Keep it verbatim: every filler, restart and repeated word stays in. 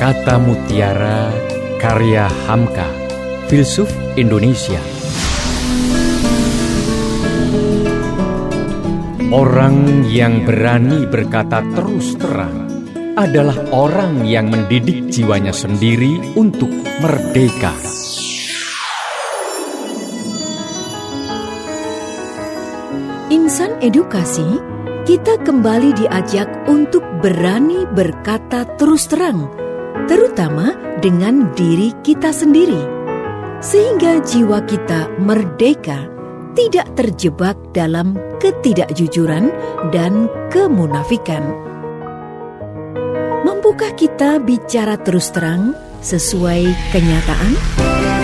Kata Mutiara karya Hamka, filsuf Indonesia. Orang yang berani berkata terus terang adalah orang yang mendidik jiwanya sendiri untuk merdeka. Insan Edukasi, kita kembali diajak untuk berani berkata terus terang, terutama dengan diri kita sendiri, sehingga jiwa kita merdeka, tidak terjebak dalam ketidakjujuran dan kemunafikan. Mampukah kita bicara terus terang sesuai kenyataan?